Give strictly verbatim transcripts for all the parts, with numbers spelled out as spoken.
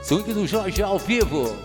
Swing do Jorge ao vivo.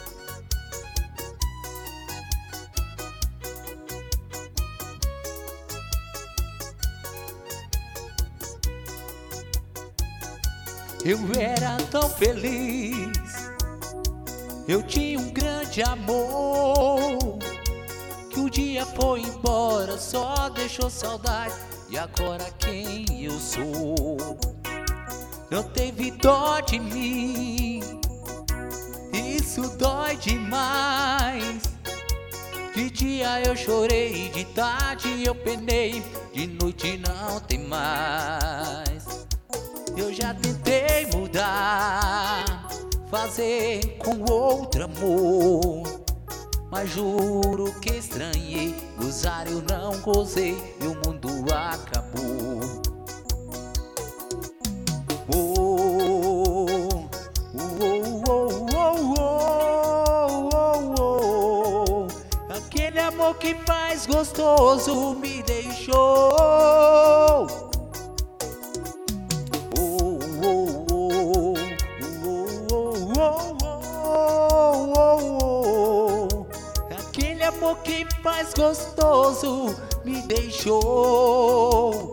Eu era tão feliz, eu tinha um grande amor, que o dia foi embora, só deixou saudade. E agora quem eu sou? Não teve dó de mim, isso dói demais. De dia eu chorei, de tarde eu penei, de noite não tem mais. Eu já tentei mudar, fazer com outro amor, mas juro que estranhei, gozar eu não gozei e o mundo acabou. Oh, oh, oh, oh, oh, oh, oh. Aquele amor que faz gostoso me deixou. Oh, oh, oh, oh, oh, oh, oh, oh. Aquele amor que faz gostoso me deixou.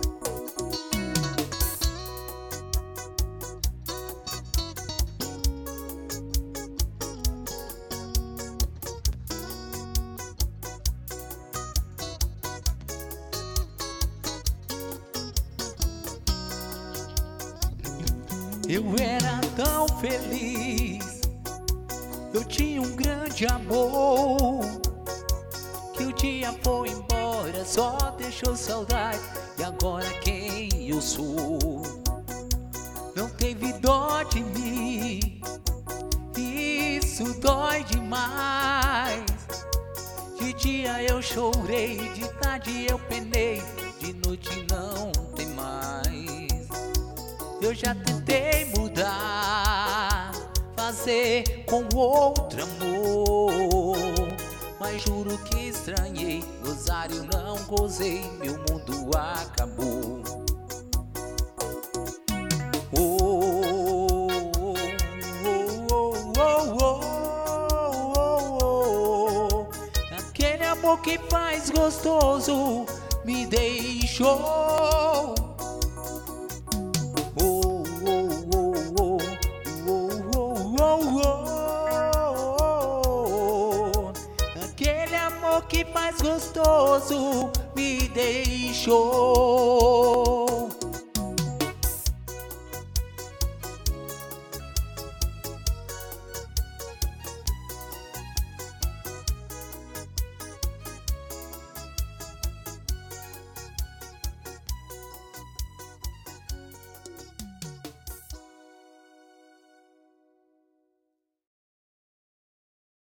Eu era tão feliz, eu tinha um grande amor, que o dia foi embora, só deixou saudade. E agora quem eu sou? Não teve dó de mim, isso dói demais. De dia eu chorei, de tarde eu penei, de noite não tem mais. Eu já tentei mudar, fazer com outro amor, mas juro que estranhei, gozar eu não gozei, meu mundo acabou. Oh, oh, oh, oh, oh, oh. Aquele amor que faz gostoso me deixou. Que faz gostoso me deixou.